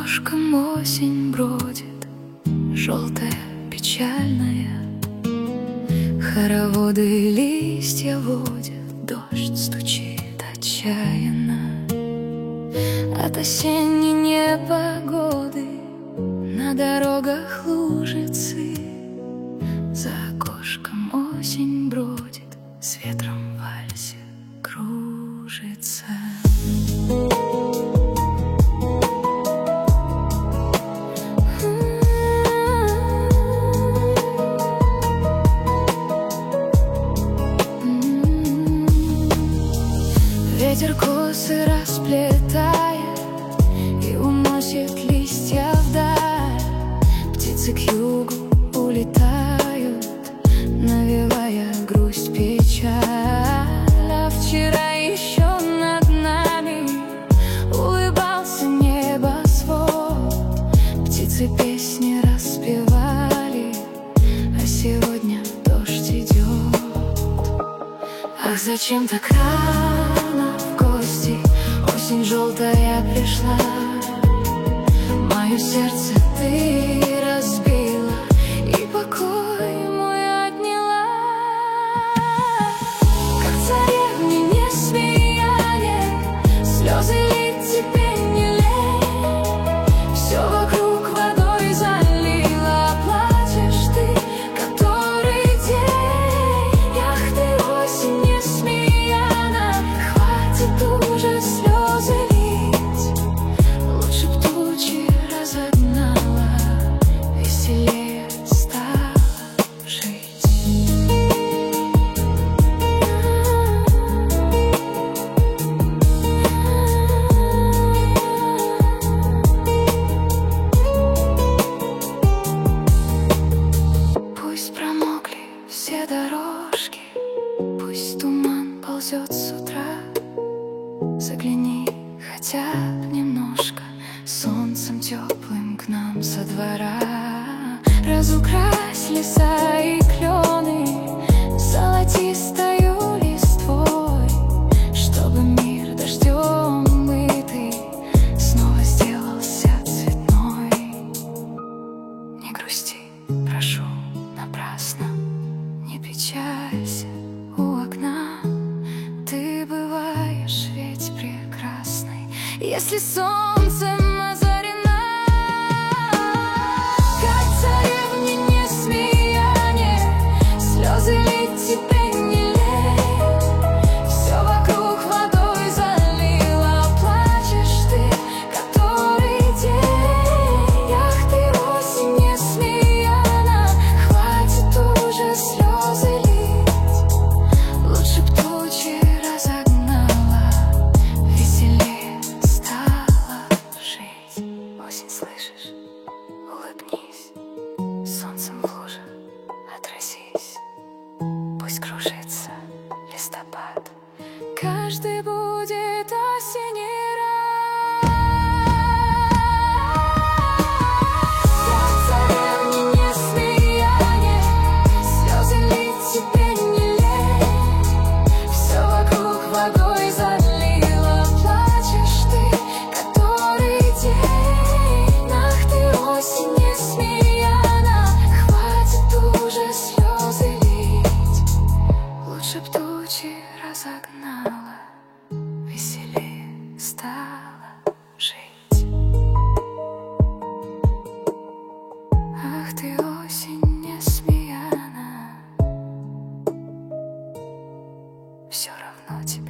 окошком осень бродит, желтая, печальная. Хороводы листья водят, дождь стучит отчаянно. От осенней непогоды на дорогах лужицы. За окошком осень бродит, с ветром в вальсе кружится. Ветер косы расплетает и уносит листья вдаль. Птицы к югу улетают, навевая грусть, печаль. А вчера еще над нами улыбался небосвод. Птицы песни распевали, а сегодня дождь идет. Ах, зачем так рано в гости? Осень желтая пришла. Мое сердце ты разбила и покой мой отняла. Как царевне не смеяние, слезы лить тебе не лень. Все вокруг водой залила, плачешь ты который день. Ах ты, осень не смеяна, хватит уже слезы лить. Лучше б тучи разогнала, веселее стала жить. Пусть промокли все дорожки, пусть туман ползет с утра. Загляни хотя бы немножко солнцем теплым к нам со двора. Разукрась леса и клены золотистою листвой, чтобы мир дождем мытый снова сделался цветной. Не грусти, прошу, напрасно, не печалься у окна. Ты бываешь ведь прекрасной, если солнцем озарена. Как царевне не смеяние, слезы лить тебе не лень. Все вокруг водой залила, плачешь ты который день. Ах ты, осень не смеяна, хватит уже слезы лить. Лучше б тучи разогнала, веселее стала жить. Осень, слышишь? Улыбнись, солнцем в луже отразись. Пусть кружится листопад, каждый будет осенний рай. Как царевне не смеяние, слезы лить тебе не лень. Все вокруг водой залила, плачешь ты который день. Ах ты, осень не смеяна, хватит уже слезы лить. Лучше б тучи разогнала, веселее стала жить. Ах ты, осень не смеяна, все равно тебе